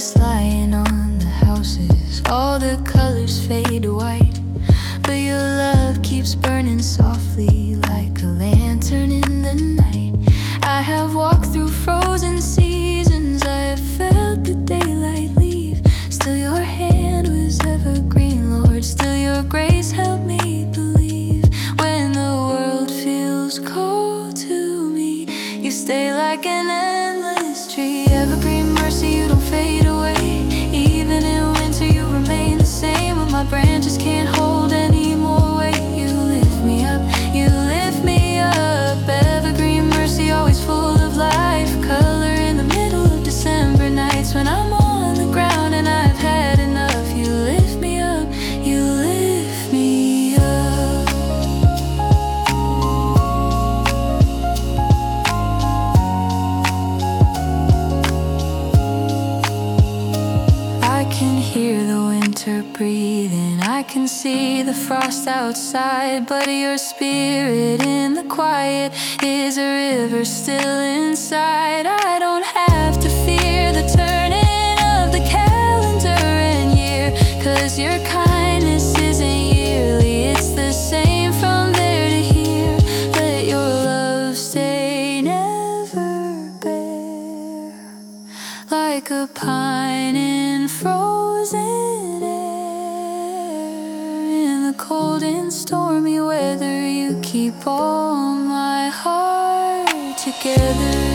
darkness lying on the houses, all the colors fade to white, but your love keeps burning softly like a lantern in the night. I have walked through frozen seasons, I have felt the daylight leave. Still your hand was evergreen, Lord, still your grace helped me believe. When the world feels cold to me, you stay like an endless tree. Evergreen mercy, you don't fade away. Even in winter you remain the same. When my branches can't hold any more weight, you lift me up, you lift me up. Evergreen mercy, always full of life. Color in the middle of December nights. When I'm on the ground and I've had enough, you lift me up, you lift me up. I can hear the winter breathing, I can see the frost outside, but your spirit in the quiet is a river still inside. I don't have to fear the turning of the calendar and year, 'cause your kindness isn't yearly, it's the same from there to here. Let your love stay never bare, like a pine in frozen air. In the cold and stormy weather, you keep all my heart together.